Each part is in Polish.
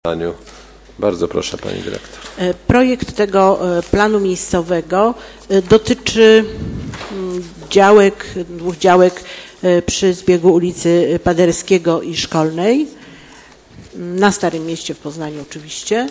Bardzo proszę Pani Dyrektor. Projekt tego planu miejscowego dotyczy dwóch działek przy zbiegu ulicy Paderewskiego i Szkolnej, na Starym Mieście w Poznaniu oczywiście.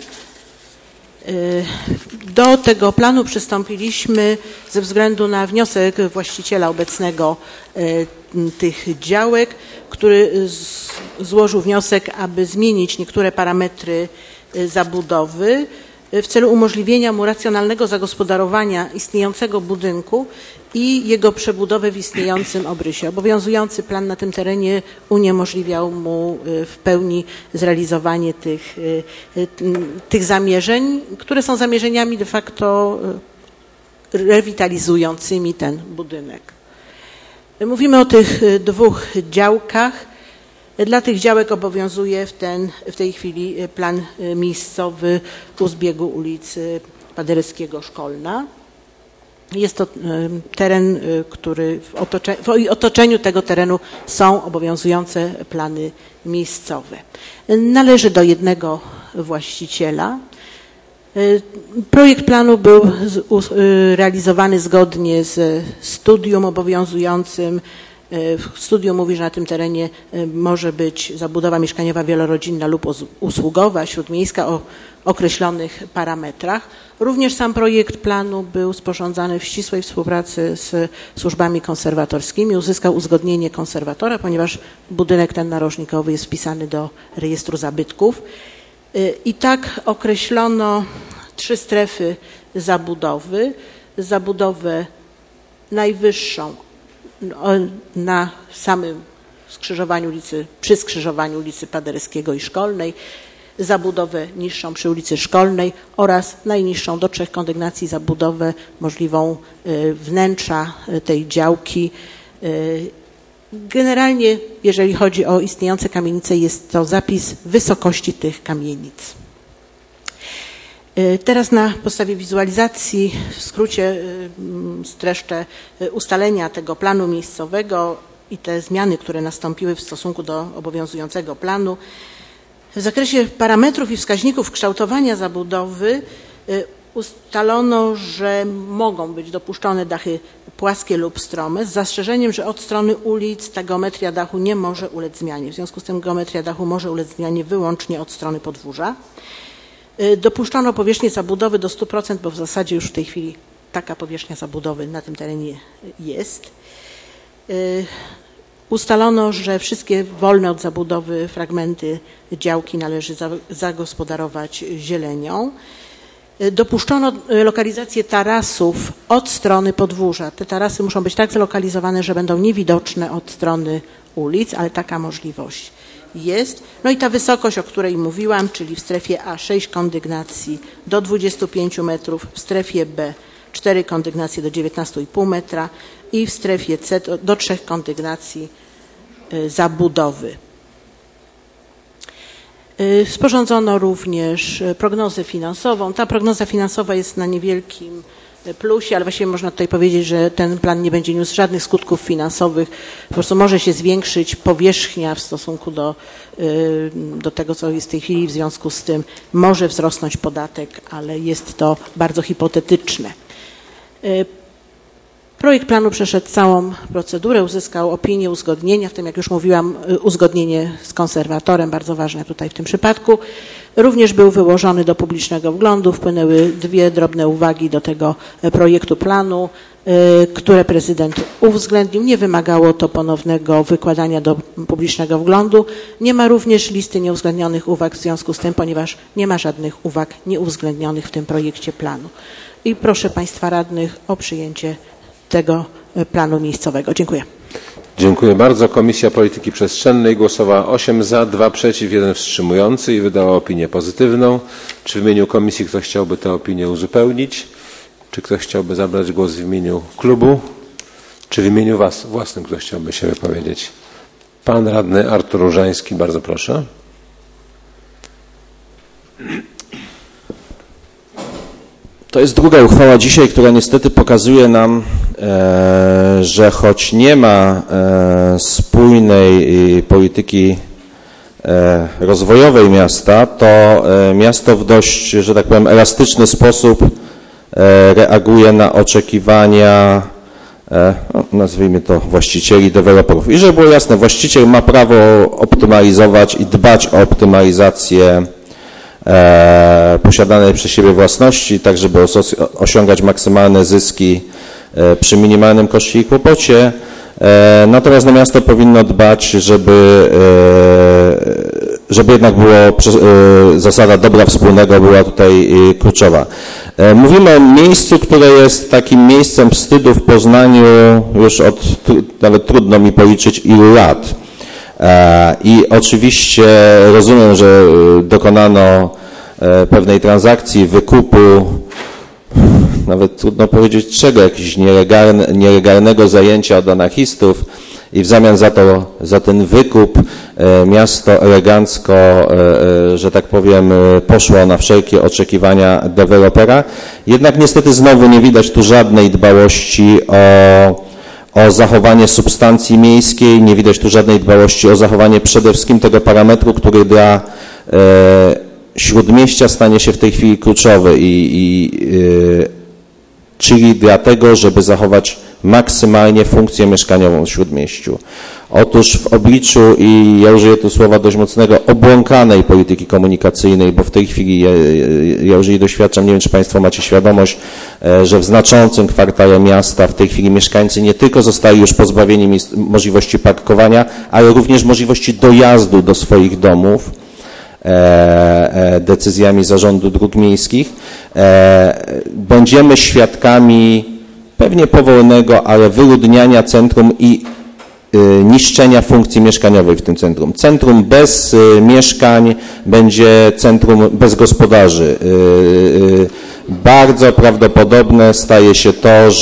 Do tego planu przystąpiliśmy ze względu na wniosek właściciela obecnego tych działek, który złożył wniosek, aby zmienić niektóre parametry zabudowy w celu umożliwienia mu racjonalnego zagospodarowania istniejącego budynku i jego przebudowę w istniejącym obrysie. Obowiązujący plan na tym terenie uniemożliwiał mu w pełni zrealizowanie tych zamierzeń, które są zamierzeniami de facto rewitalizującymi ten budynek. Mówimy o tych dwóch działkach. Dla tych działek obowiązuje w tej chwili plan miejscowy u zbiegu ulicy Paderewskiego Szkolna. Jest to teren, który w otoczeniu tego terenu są obowiązujące plany miejscowe. Należy do jednego właściciela. Projekt planu był realizowany zgodnie z studium obowiązującym. Studium mówi, że na tym terenie może być zabudowa mieszkaniowa wielorodzinna lub usługowa, śródmiejska o określonych parametrach. Również sam projekt planu był sporządzany w ścisłej współpracy z służbami konserwatorskimi. Uzyskał uzgodnienie konserwatora, ponieważ budynek ten narożnikowy jest wpisany do rejestru zabytków. I tak określono 3 strefy zabudowy. Zabudowę najwyższą na samym skrzyżowaniu przy skrzyżowaniu ulicy Paderewskiego i Szkolnej, zabudowę niższą przy ulicy Szkolnej oraz najniższą do 3 kondygnacji zabudowę możliwą wnętrza tej działki. Generalnie, jeżeli chodzi o istniejące kamienice, jest to zapis wysokości tych kamienic. Teraz na podstawie wizualizacji w skrócie streszczę ustalenia tego planu miejscowego i te zmiany, które nastąpiły w stosunku do obowiązującego planu. W zakresie parametrów i wskaźników kształtowania zabudowy ustalono, że mogą być dopuszczone dachy płaskie lub strome, z zastrzeżeniem, że od strony ulic ta geometria dachu nie może ulec zmianie. W związku z tym geometria dachu może ulec zmianie wyłącznie od strony podwórza. Dopuszczono powierzchnię zabudowy do 100%, bo w zasadzie już w tej chwili taka powierzchnia zabudowy na tym terenie jest. Ustalono, że wszystkie wolne od zabudowy fragmenty działki należy zagospodarować zielenią. Dopuszczono lokalizację tarasów od strony podwórza. Te tarasy muszą być tak zlokalizowane, że będą niewidoczne od strony ulic, ale taka możliwość jest. No i ta wysokość, o której mówiłam, czyli w strefie A 6 kondygnacji do 25 metrów, w strefie B 4 kondygnacje do 19,5 metra i w strefie C do 3 kondygnacji zabudowy. Sporządzono również prognozę finansową. Ta prognoza finansowa jest na niewielkim plusie, ale właściwie można tutaj powiedzieć, że ten plan nie będzie niósł żadnych skutków finansowych. Po prostu może się zwiększyć powierzchnia w stosunku do tego, co jest w tej chwili. W związku z tym może wzrosnąć podatek, ale jest to bardzo hipotetyczne. Projekt planu przeszedł całą procedurę, uzyskał opinię uzgodnienia, w tym, jak już mówiłam, uzgodnienie z konserwatorem, bardzo ważne tutaj w tym przypadku. Również był wyłożony do publicznego wglądu, wpłynęły 2 drobne uwagi do tego projektu planu, które prezydent uwzględnił. Nie wymagało to ponownego wykładania do publicznego wglądu. Nie ma również listy nieuwzględnionych uwag w związku z tym, ponieważ nie ma żadnych uwag nieuwzględnionych w tym projekcie planu. I proszę Państwa radnych o przyjęcie tego planu miejscowego. Dziękuję. Dziękuję bardzo. Komisja Polityki Przestrzennej głosowała 8 za, 2 przeciw, 1 wstrzymujący i wydała opinię pozytywną. Czy w imieniu komisji ktoś chciałby tę opinię uzupełnić? Czy ktoś chciałby zabrać głos w imieniu klubu? Czy w imieniu własnym ktoś chciałby się wypowiedzieć? Pan radny Artur Różański, bardzo proszę. To jest druga uchwała dzisiaj, która niestety pokazuje nam, że choć nie ma spójnej polityki rozwojowej miasta, to miasto w dość, że tak powiem, elastyczny sposób reaguje na oczekiwania, nazwijmy to, właścicieli, deweloperów. I żeby było jasne, właściciel ma prawo optymalizować i dbać o optymalizację posiadanej przez siebie własności, tak żeby osiągać maksymalne zyski przy minimalnym koszcie i kłopocie. Natomiast miasto powinno dbać, żeby jednak zasada dobra wspólnego była tutaj kluczowa. Mówimy o miejscu, które jest takim miejscem wstydu w Poznaniu już od, nawet trudno mi policzyć, ilu lat. I oczywiście rozumiem, że dokonano pewnej transakcji, wykupu, nawet trudno powiedzieć czego, jakiegoś nielegalnego zajęcia od anarchistów i w zamian za ten wykup miasto elegancko, że tak powiem, poszło na wszelkie oczekiwania dewelopera. Jednak niestety znowu nie widać tu żadnej dbałości o zachowanie substancji miejskiej, nie widać tu żadnej dbałości o zachowanie przede wszystkim tego parametru, który dla Śródmieścia stanie się w tej chwili kluczowy czyli dlatego, żeby zachować maksymalnie funkcję mieszkaniową w Śródmieściu. Otóż w obliczu, i ja użyję tu słowa dość mocnego, obłąkanej polityki komunikacyjnej, bo w tej chwili ja już jej doświadczam, nie wiem, czy Państwo macie świadomość, że w znaczącym kwartale miasta w tej chwili mieszkańcy nie tylko zostali już pozbawieni możliwości parkowania, ale również możliwości dojazdu do swoich domów decyzjami Zarządu Dróg Miejskich. Będziemy świadkami pewnie powolnego, ale wyludniania centrum i niszczenia funkcji mieszkaniowej w tym centrum. Centrum bez mieszkań będzie centrum bez gospodarzy. Bardzo prawdopodobne staje się to,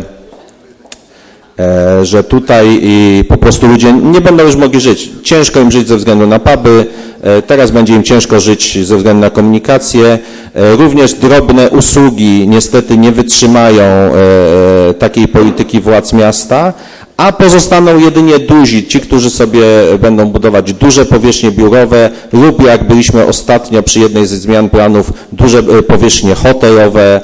że tutaj po prostu ludzie nie będą już mogli żyć. Ciężko im żyć ze względu na puby, teraz będzie im ciężko żyć ze względu na komunikację. Również drobne usługi niestety nie wytrzymają takiej polityki władz miasta, a pozostaną jedynie duzi, ci, którzy sobie będą budować duże powierzchnie biurowe lub, jak byliśmy ostatnio przy jednej ze zmian planów, duże powierzchnie hotelowe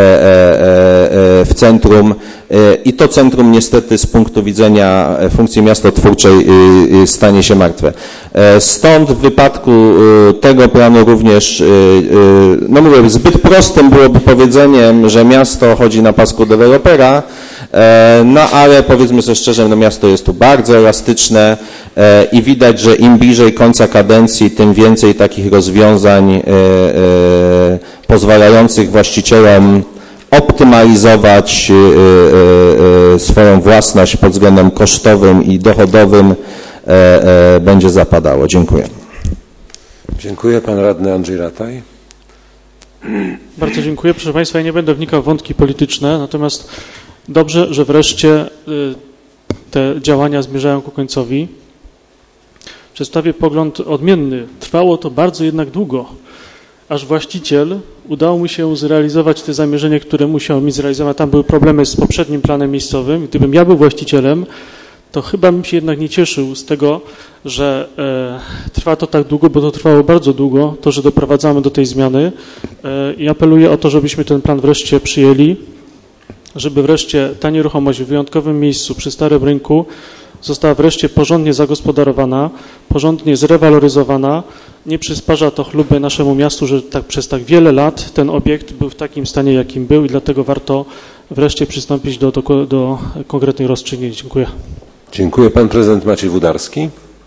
w centrum. I to centrum niestety z punktu widzenia funkcji miastotwórczej stanie się martwe. Stąd w wypadku tego planu również, no mówię, zbyt prostym byłoby powiedzeniem, że miasto chodzi na pasku dewelopera, no ale powiedzmy sobie szczerze, no miasto jest tu bardzo elastyczne i widać, że im bliżej końca kadencji, tym więcej takich rozwiązań pozwalających właścicielom optymalizować swoją własność pod względem kosztowym i dochodowym będzie zapadało. Dziękuję. Dziękuję. Pan radny Andrzej Rataj. Bardzo dziękuję. Proszę Państwa, ja nie będę wnikał w wątki polityczne, natomiast dobrze, że wreszcie te działania zmierzają ku końcowi. Przedstawię pogląd odmienny. Trwało to bardzo jednak długo, aż właściciel udało mu się zrealizować te zamierzenie, które musiał mi zrealizować. Tam były problemy z poprzednim planem miejscowym. Gdybym ja był właścicielem, to chyba bym się jednak nie cieszył z tego, że trwa to tak długo, bo to trwało bardzo długo, to, że doprowadzamy do tej zmiany. I apeluję o to, żebyśmy ten plan wreszcie przyjęli, żeby wreszcie ta nieruchomość w wyjątkowym miejscu przy Starym Rynku została wreszcie porządnie zagospodarowana, porządnie zrewaloryzowana. Nie przysparza to chluby naszemu miastu, że przez tak wiele lat ten obiekt był w takim stanie, jakim był i dlatego warto wreszcie przystąpić do konkretnych rozstrzygnięć. Dziękuję. Dziękuję. Pan prezydent Maciej Wódarski.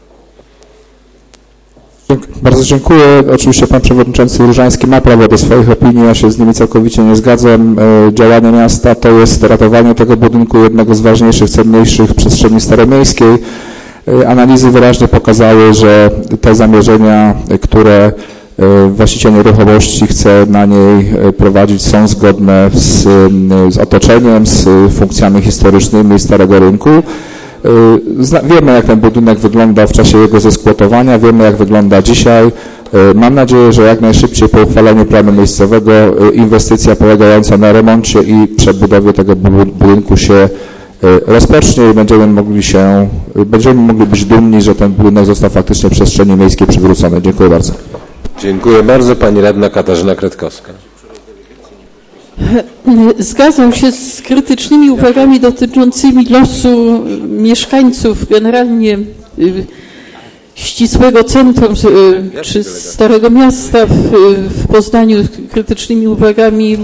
Bardzo dziękuję. Oczywiście pan przewodniczący Różański ma prawo do swoich opinii, ja się z nimi całkowicie nie zgadzam. Działanie miasta to jest ratowanie tego budynku, jednego z ważniejszych, cenniejszych przestrzeni staromiejskiej. Analizy wyraźnie pokazały, że te zamierzenia, które właściciel nieruchomości chce na niej prowadzić, są zgodne z otoczeniem, z funkcjami historycznymi Starego Rynku. Wiemy, jak ten budynek wygląda w czasie jego zeskłotowania, wiemy, jak wygląda dzisiaj. Mam nadzieję, że jak najszybciej po uchwaleniu planu miejscowego inwestycja polegająca na remoncie i przebudowie tego budynku się rozpocznie i będziemy mogli być dumni, że ten budynek został faktycznie przestrzeni miejskiej przywrócony. Dziękuję bardzo. Dziękuję bardzo. Pani radna Katarzyna Kretkowska. Zgadzam się z krytycznymi uwagami dotyczącymi losu mieszkańców generalnie ścisłego centrum czy Starego Miasta w Poznaniu, krytycznymi uwagami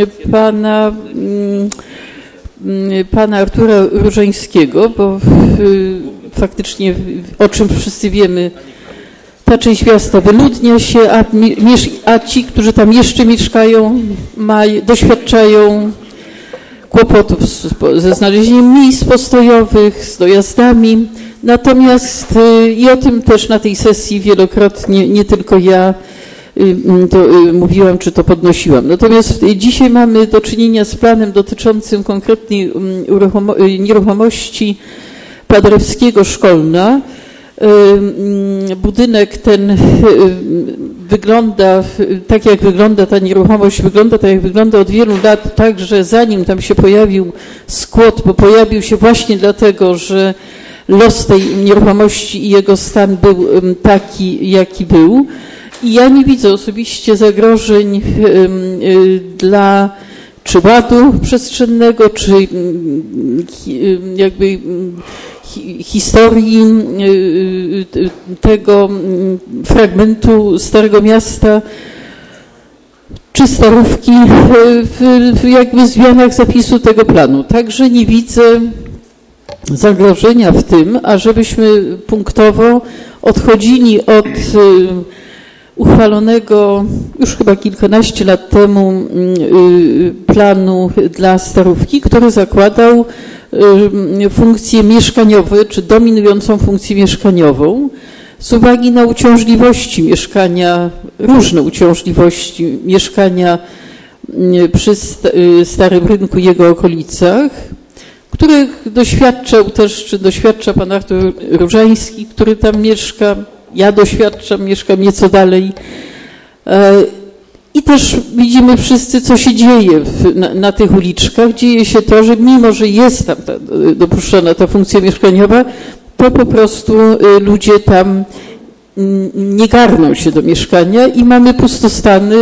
pana Artura Różańskiego, bo faktycznie, o czym wszyscy wiemy, ta część miasta wyludnia się, a ci, którzy tam jeszcze mieszkają, doświadczają kłopotów ze znalezieniem miejsc postojowych, z dojazdami. Natomiast i o tym też na tej sesji wielokrotnie, nie tylko ja to mówiłam, czy to podnosiłam. Natomiast dzisiaj mamy do czynienia z planem dotyczącym konkretnej nieruchomości Paderewskiego Szkolna. Budynek ten wygląda tak, jak wygląda ta nieruchomość, wygląda tak, jak wygląda od wielu lat, tak, że zanim tam się pojawił skład, bo pojawił się właśnie dlatego, że los tej nieruchomości i jego stan był taki, jaki był. I ja nie widzę osobiście zagrożeń dla czy ładu przestrzennego, czy jakby historii tego fragmentu Starego Miasta czy Starówki w jakby zmianach zapisu tego planu. Także nie widzę zagrożenia w tym, ażebyśmy punktowo odchodzili od uchwalonego już chyba kilkanaście lat temu planu dla Starówki, który zakładał funkcje mieszkaniowe, czy dominującą funkcję mieszkaniową, z uwagi na uciążliwości mieszkania, różne uciążliwości mieszkania przy Starym Rynku i jego okolicach, których doświadczał też, czy doświadcza pan Artur Różański, który tam mieszka. Ja doświadczam, mieszkam nieco dalej. I też widzimy wszyscy, co się dzieje na tych uliczkach. Dzieje się to, że mimo, że jest tam dopuszczona ta funkcja mieszkaniowa, to po prostu ludzie tam nie garną się do mieszkania i mamy pustostany,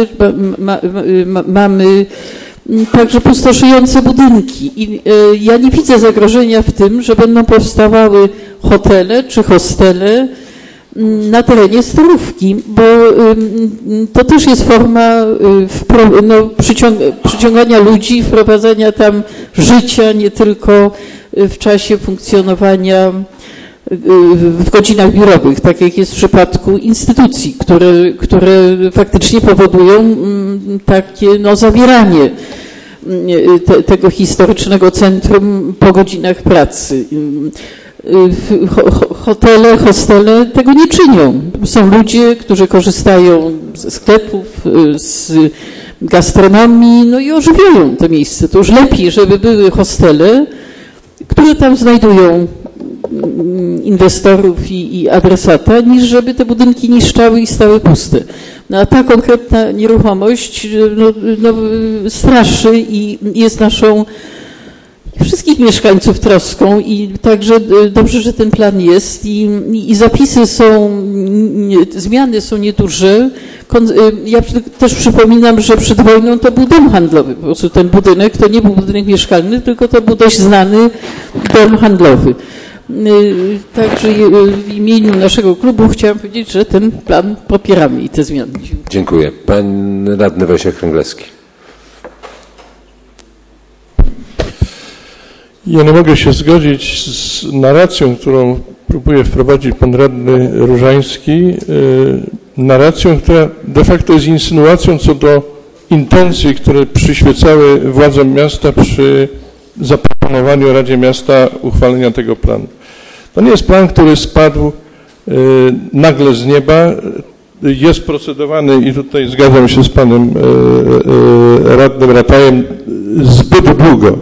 mamy także pustoszejące budynki. I ja nie widzę zagrożenia w tym, że będą powstawały hotele czy hostele na terenie Starówki, bo to też jest forma przyciągania ludzi, wprowadzania tam życia, nie tylko w czasie funkcjonowania w godzinach biurowych, tak jak jest w przypadku instytucji, które faktycznie powodują takie zawieranie tego historycznego centrum po godzinach pracy. Hotele, hostele tego nie czynią. Są ludzie, którzy korzystają ze sklepów, z gastronomii, i ożywiają to miejsce. To już lepiej, żeby były hostele, które tam znajdują inwestorów i adresata, niż żeby te budynki niszczały i stały puste. A ta konkretna nieruchomość straszy i jest naszą wszystkich mieszkańców troską i także dobrze, że ten plan jest i zapisy są, zmiany są nieduże. Ja też przypominam, że przed wojną to był dom handlowy. Po prostu ten budynek to nie był budynek mieszkalny, tylko to był dość znany dom handlowy. Także w imieniu naszego klubu chciałam powiedzieć, że ten plan popieramy i te zmiany. Dziękuję. Pan radny Wojciech Kręglewski. Ja nie mogę się zgodzić z narracją, którą próbuje wprowadzić pan radny Różański, narracją, która de facto jest insynuacją co do intencji, które przyświecały władzom miasta przy zaproponowaniu Radzie Miasta uchwalenia tego planu. To nie jest plan, który spadł nagle z nieba, jest procedowany i tutaj zgadzam się z panem radnym Ratajem zbyt długo.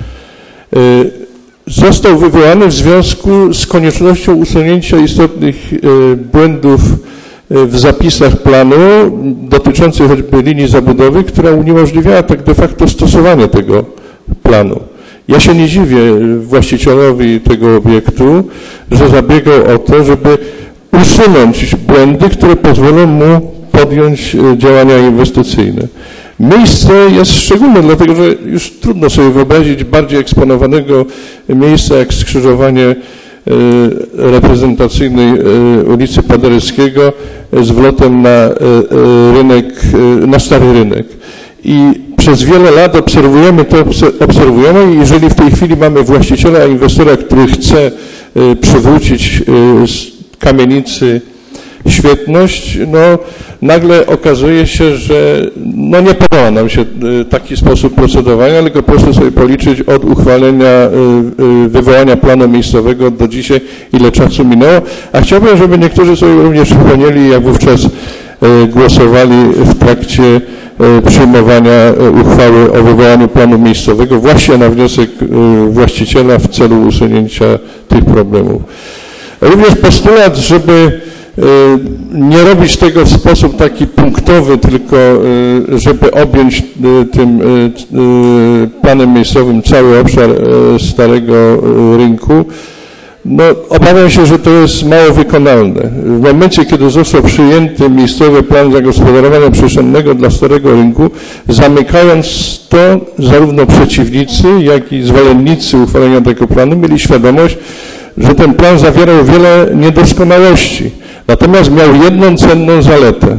Został wywołany w związku z koniecznością usunięcia istotnych błędów w zapisach planu dotyczących choćby linii zabudowy, która uniemożliwiała tak de facto stosowanie tego planu. Ja się nie dziwię właścicielowi tego obiektu, że zabiegał o to, żeby usunąć błędy, które pozwolą mu podjąć działania inwestycyjne. Miejsce jest szczególne, dlatego że już trudno sobie wyobrazić bardziej eksponowanego miejsca jak skrzyżowanie reprezentacyjnej ulicy Paderewskiego z wlotem na rynek, na Stary Rynek. I przez wiele lat obserwujemy i jeżeli w tej chwili mamy właściciela, inwestora, który chce przywrócić kamienicy świetność, no nagle okazuje się, że no nie podoba nam się taki sposób procedowania, tylko proszę sobie policzyć od uchwalenia, wywołania planu miejscowego do dzisiaj, ile czasu minęło. A chciałbym, żeby niektórzy sobie również przypomnieli, jak wówczas głosowali w trakcie przyjmowania uchwały o wywołaniu planu miejscowego właśnie na wniosek właściciela w celu usunięcia tych problemów. Również postulat, żeby nie robić tego w sposób taki punktowy, tylko żeby objąć tym planem miejscowym cały obszar Starego Rynku, no obawiam się, że to jest mało wykonalne. W momencie, kiedy został przyjęty miejscowy plan zagospodarowania przestrzennego dla Starego Rynku, zamykając to, zarówno przeciwnicy, jak i zwolennicy uchwalenia tego planu mieli świadomość, że ten plan zawierał wiele niedoskonałości. Natomiast miał jedną cenną zaletę.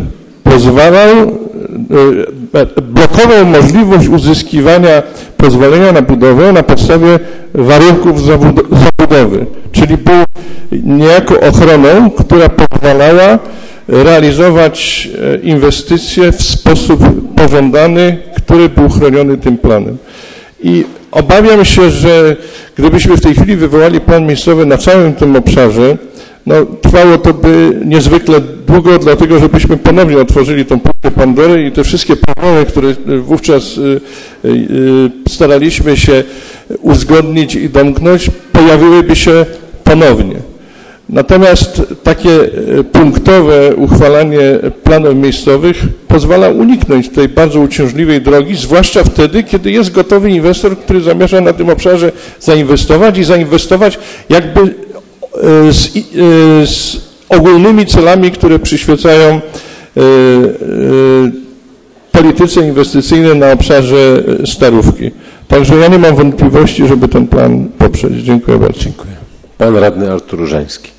Blokował możliwość uzyskiwania pozwolenia na budowę na podstawie warunków zabudowy. Czyli był niejako ochroną, która pozwalała realizować inwestycje w sposób pożądany, który był chroniony tym planem. I obawiam się, że gdybyśmy w tej chwili wywołali plan miejscowy na całym tym obszarze, no, trwało to by niezwykle długo, dlatego żebyśmy ponownie otworzyli tą puszkę Pandory i te wszystkie problemy, które wówczas staraliśmy się uzgodnić i domknąć, pojawiłyby się ponownie. Natomiast takie punktowe uchwalanie planów miejscowych pozwala uniknąć tej bardzo uciążliwej drogi, zwłaszcza wtedy, kiedy jest gotowy inwestor, który zamierza na tym obszarze zainwestować i zainwestować jakby z ogólnymi celami, które przyświecają polityce inwestycyjnej na obszarze Starówki. Także ja nie mam wątpliwości, żeby ten plan poprzeć. Dziękuję bardzo. Dziękuję. Pan radny Artur Różański.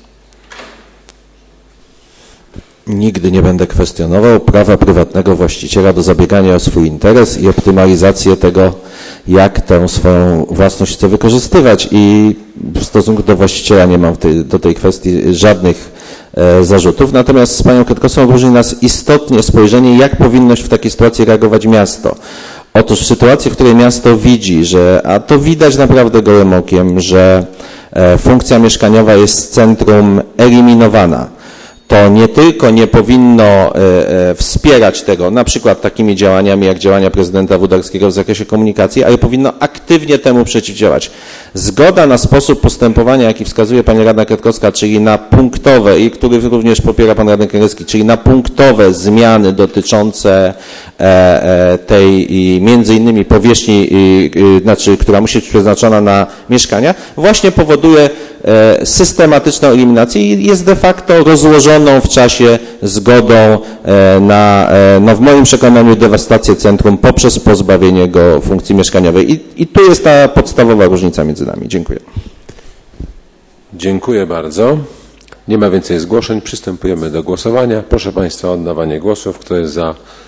Nigdy nie będę kwestionował prawa prywatnego właściciela do zabiegania o swój interes i optymalizację tego, jak tę swoją własność chce wykorzystywać i w stosunku do właściciela nie mam do tej kwestii żadnych zarzutów. Natomiast z panią Kretkowską różni nas istotnie spojrzenie, jak powinno w takiej sytuacji reagować miasto. Otóż w sytuacji, w której miasto widzi, a to widać naprawdę gołym okiem, że funkcja mieszkaniowa jest z centrum eliminowana, to nie tylko nie powinno wspierać tego, na przykład takimi działaniami jak działania prezydenta Włodarskiego w zakresie komunikacji, ale powinno aktywnie temu przeciwdziałać. Zgoda na sposób postępowania, jaki wskazuje pani radna Kretkowska, czyli na punktowe i który również popiera pan radny Kęrecki, czyli na punktowe zmiany dotyczące tej między innymi powierzchni, która musi być przeznaczona na mieszkania, właśnie powoduje systematyczną eliminację i jest de facto rozłożoną w czasie zgodą na, w moim przekonaniu, dewastację centrum poprzez pozbawienie go funkcji mieszkaniowej. I tu jest ta podstawowa różnica między nami. Dziękuję. Dziękuję bardzo. Nie ma więcej zgłoszeń. Przystępujemy do głosowania. Proszę Państwa o oddawanie głosów. Kto jest za